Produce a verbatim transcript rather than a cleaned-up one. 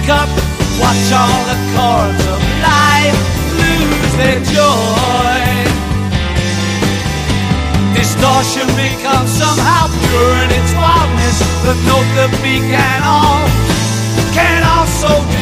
up, watch all the chords of life lose their joy. Distortion becomes somehow pure in its wildness. The note, the beat, and all can also